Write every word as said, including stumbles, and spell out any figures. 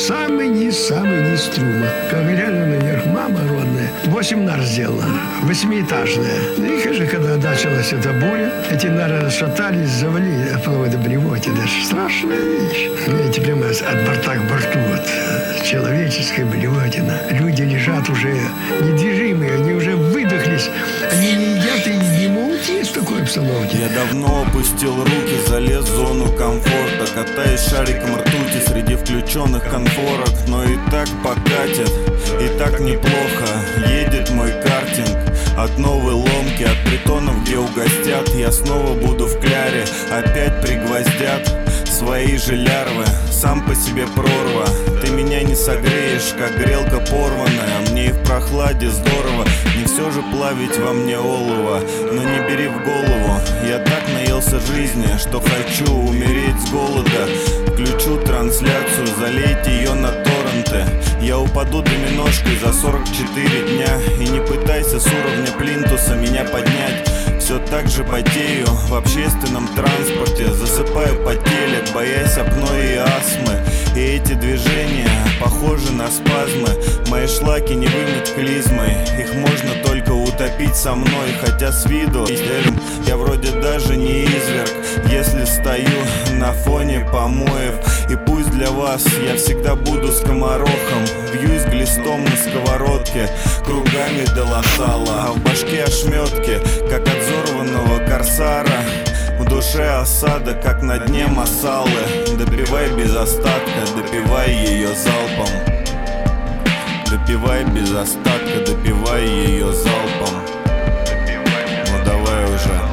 самый низ, самый низ трюма. Как гляну наверх, мама родная, восемь нар сделала, восьмиэтажная. И, конечно, когда началась эта буря, эти нары расшатались, завалили, оплывали до блевоте. Даже страшная вещь. Эти прямо от борта к борту, вот, человеческая блевотина. Люди лежат уже недвижимые, они уже выдохлись. Они не едят и не могут есть в такой обстановке. Я давно опустил руки, залез в зону комфорта, катаюсь шариком ртути среди включенных конфорок. Но и так покатит, и так неплохо. Едет мой картинг от новой ломки, от притонов, где угостят. Я снова буду в кляре, опять пригвоздят свои же лярвы. Сам по себе прорва, ты меня не согреешь, как грелка порванная. Мне и в прохладе здорово, не все же плавить во мне олово. Но не бери в голову, я так наелся жизни, что хочу умереть с голода. Включу трансляцию, залейте ее на торренты. Я упаду доминошкой за сорок четыре дня. И не пытайся с уровня плинтуса меня поднять. Все так же потею в общественном транспорте, засыпаю по телек, боясь апноэ и астмы. И эти движения похожи на спазмы. Мои шлаки не вымыть клизмой, их можно только утопить со мной. Хотя с виду я вроде даже не изверг, если стою на фоне помоев. И пусть для вас я всегда буду скоморохом, вьюсь глистом на сковородке, кругами до лосала, а в башке ошметки, как от взорванного корсара. В душе осада, как на дне масалы. Допивай без остатка, допивай ее залпом. Допивай без остатка, допивай ее залпом. Ну давай уже.